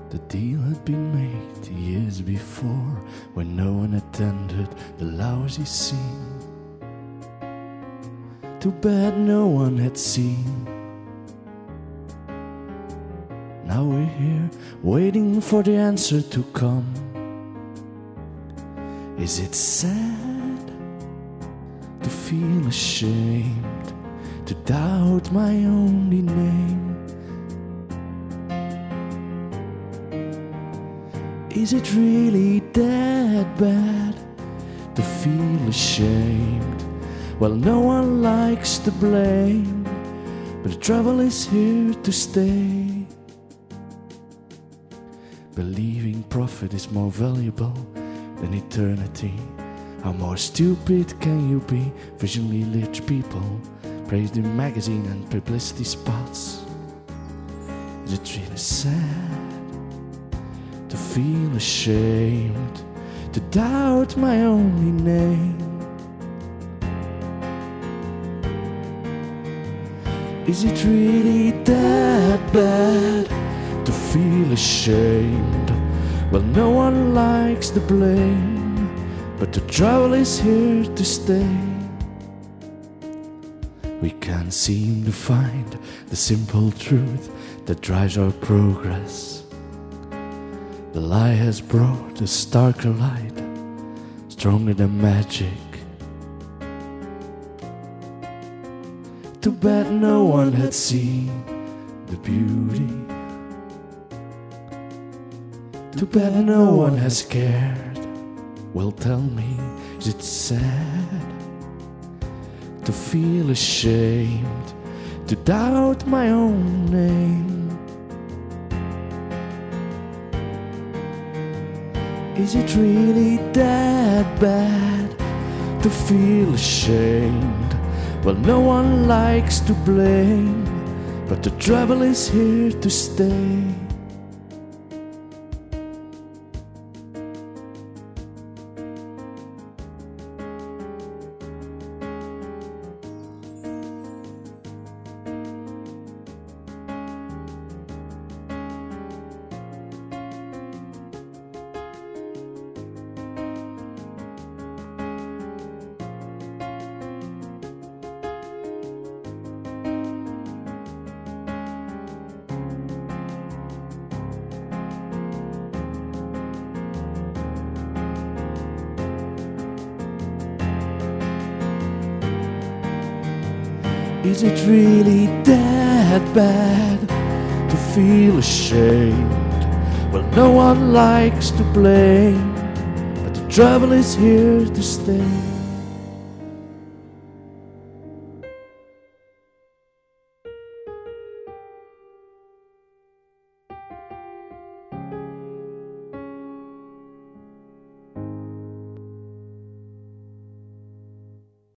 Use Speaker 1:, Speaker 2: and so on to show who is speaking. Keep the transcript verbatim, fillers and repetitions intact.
Speaker 1: The deal had been made years before, when no one attended the lousy scene. Too bad no one had seen. Now we're here, waiting for the answer to come. Is it sad to feel ashamed, to doubt my only name? Is it really that bad to feel ashamed? Well, no one likes to blame, but the trouble is here to stay. Believing profit is more valuable than eternity. How more stupid can you be? Visually lit people praised in magazine and publicity spots. Is it really sad to feel ashamed, to doubt my only name? Is it really that bad to feel ashamed? Well, no one likes the blame, but the trouble is here to stay. We can't seem to find the simple truth that drives our progress. The lie has brought a starker light, stronger than magic. Too bad no one had seen the beauty. Too bad no one has cared. Well, tell me, is it sad to feel ashamed, to doubt my own name? Is it really that bad to feel ashamed? Well, no one likes to blame, but the trouble is here to stay. Is it really that bad to feel ashamed? Well, no one likes to blame, but the trouble is here to stay.